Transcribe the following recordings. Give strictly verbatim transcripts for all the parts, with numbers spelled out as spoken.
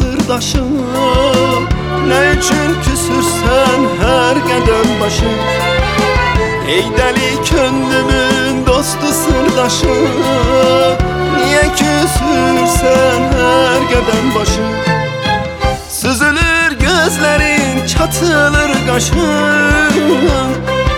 sırdaşım, ne için küsürsen her qədəm başı. Ey deli könlümün dostu sırdaşı, niye küsürsen her qədəm başı. Süzülür gözlerin, çatılır qaşın,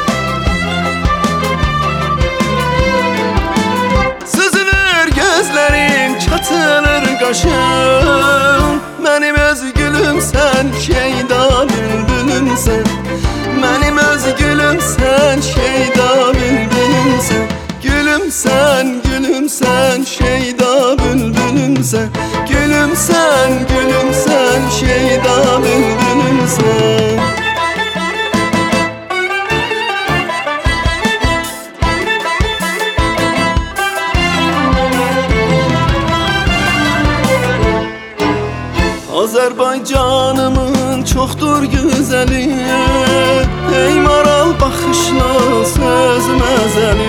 süzülür gözlerin, çatılır qaşın. Mənim öz gülüm sen, şeyda bülbülüm sen. Mənim öz gülüm sen, şeyda bülbülüm sen. Gülüm sen, gülüm sen, şeyda bülbülüm sen. Gülüm sen, gülüm sen, şeyda bülbülüm sen. Azərbaycanımın çoxdur gözəli, ey maral baxışlı söz məzəli.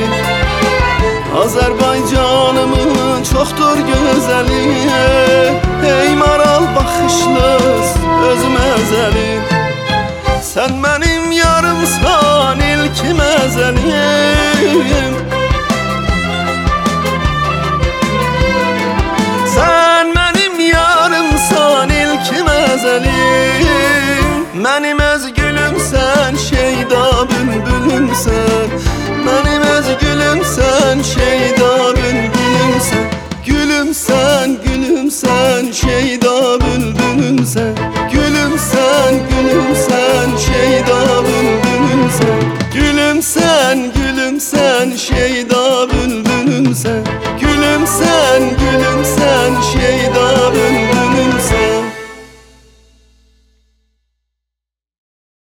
Azərbaycanımın çoxdur gözəli, ey maral baxışlı söz məzəli. Sən mənim yarımsan, ilk məzəlim. Sən mənim yarımsan, ilk məzəlim. Mənim öz gülüm sən, şeyda bülbülüm sən. Mənim öz gülüm sən, şeyda bülbülüm sən. Gülüm sən, gülüm sən, şeyda bülbülüm sən. Gülüm sən, gülüm sən, şeyda bülbülüm sən. Gülüm sən, gülüm sən, şeyda bülbülüm sən. Gülüm sən, gülüm sən, şeyda bülbülüm sən.